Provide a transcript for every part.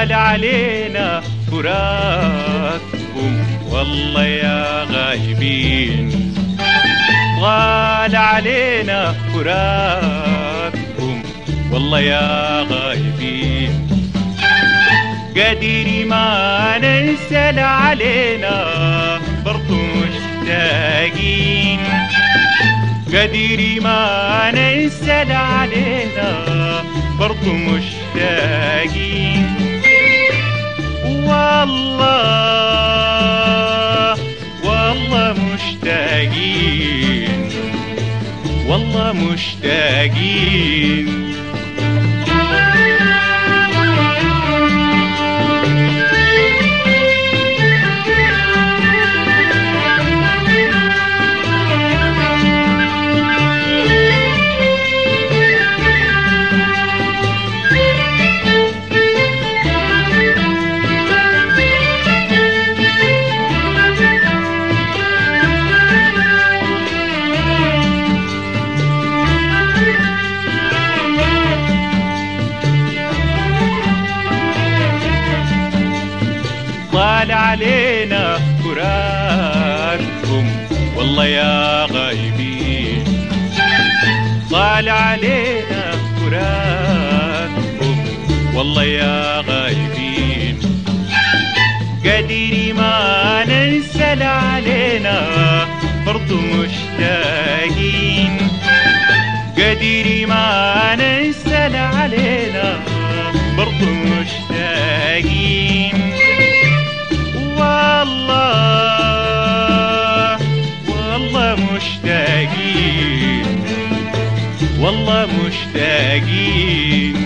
طال علينا فراقكم والله يا غايبين، طال علينا فراقكم والله يا غايبين. قادر ما ننسى علينا برضو مشتاقين، قادر ما ننسى علينا برضو مشتاقين. والله والله مشتاقين، والله مشتاقين. طال علينا فراقكم والله يا غايبين، طال علينا فراقكم والله يا غايبين. قادر ما ننسى علينا برضو مشتاقين، قادر ما ننسى علينا برضو مشتاقين. والله والله مشتاقين، والله مشتاقين.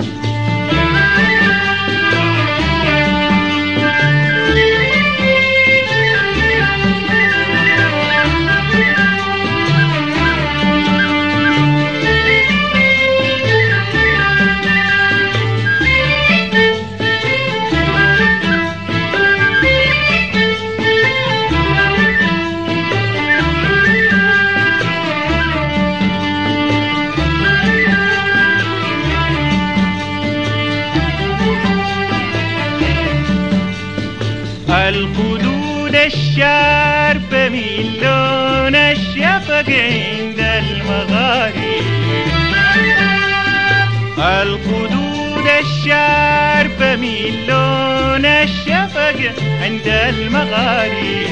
الخدود الشاربة من لون الشفق عند المغارب، الخدود الشاربة من لون الشفق عند المغارب.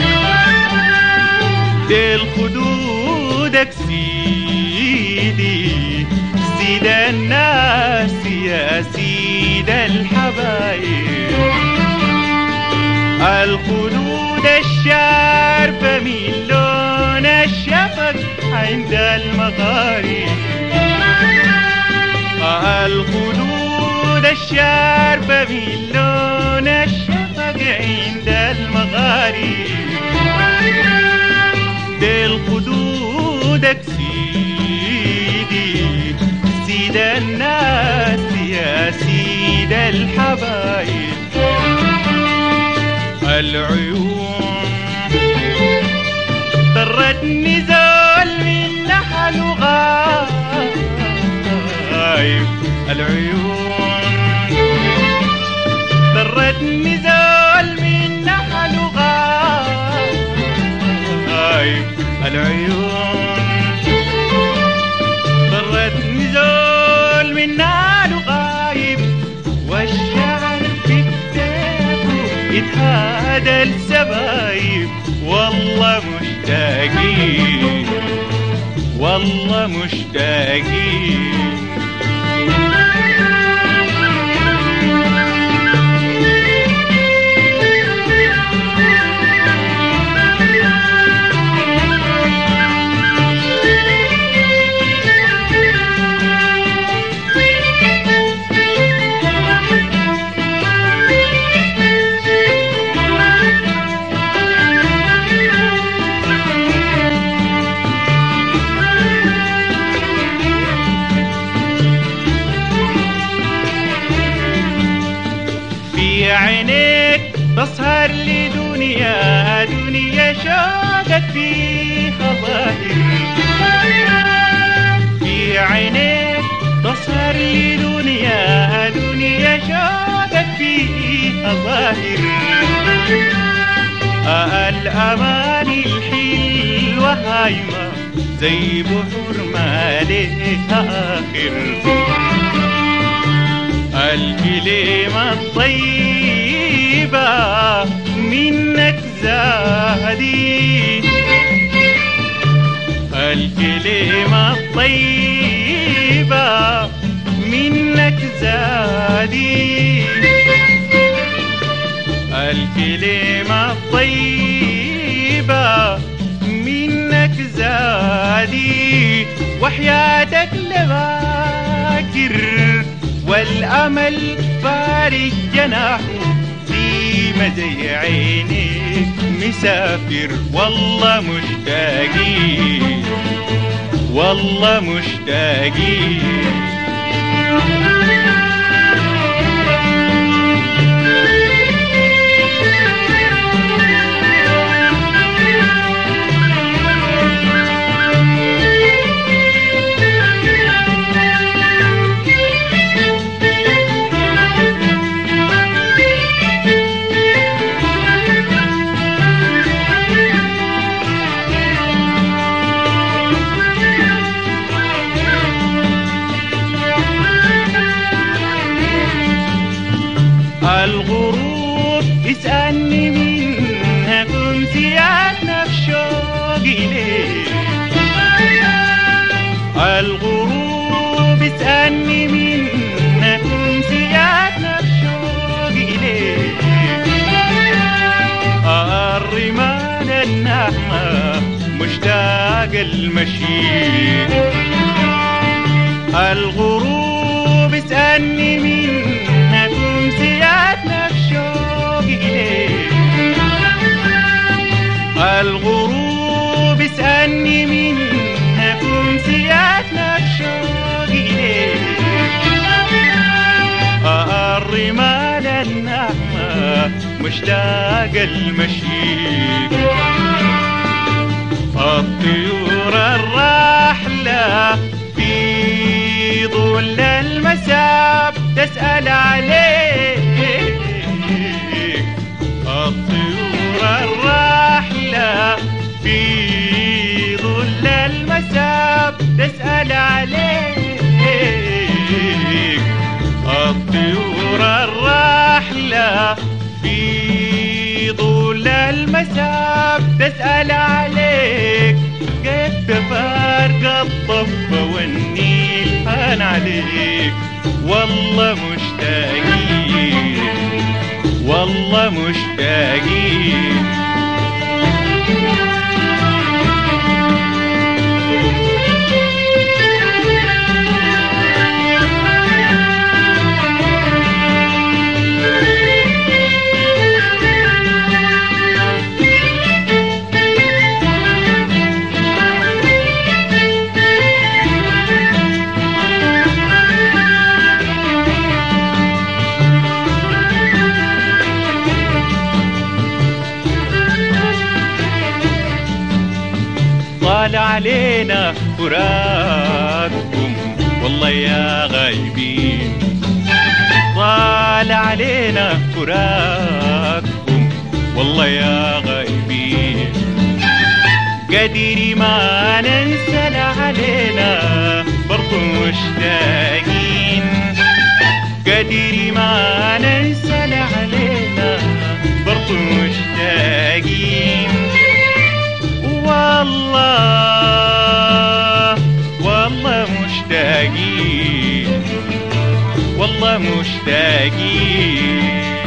دي الخدودك سيدي سيد الناس يا سيد الحبايب، الخدود الشاربة من لون الشفق عند المغارب، الخدود الشاربة من لون الشفق عند المغارب. دي الخدودك سيدي سيد الناس يا سيد الحبايب. العيون طرتني زول من نحل غايب، العيون طرتني زول من نحل غايب، العيون طرتني زول من نحل غايب. والشعر في كتابه يتهادى السبايب والله مشتاقين، والله مشتاقين. عينيك بسهر لي دنيا دنيا شوقت فيها ظاهر، في عينيك بسهر لي دنيا دنيا شوقت فيها فيها ظاهر. الأماني الحلوة هايمة زي بحور ما ليها آخر. الكلمة الطيبة منك زادي، الكلمة الطيبة منك زادي، الكلمة الطيبة منك زادي. وحياتك لباكر والأمل فارق جناحه ديما زي عينيك مسافر. والله مشتاقين، والله مشتاقين. الغروب اسألني منها كنت ياتنا في شوقي ليه. الغروب اسألني منها كنت ياتنا في شوقي ليه. الرمال النعمة مشتاق المشي. الغروب اسألني منها كنت ياتنا في شوقي ليه. الغروب اسألني منها كنت ياتنا في شوقي ليه. الرمال النعمة مشتاق المشي. الطيور الراحلة في ظل المساب تسأل عليك. الطيور الراحلة في ظل المساب تسأل عليك. الطيور الراحلة في ظل المساب تسأل عليك. كيف تفارق الضفة والنيل هان عليك. والله مشتاقين، والله مشتاقين. طال علينا فراقكم والله يا غايبين. طال علينا فراقكم والله يا غايبين. قدري ما ننسى علينا برضو مشتاقين. قدري ما ننسى علينا برضو مشتاقين. والله والله مشتاقين، والله مشتاقين.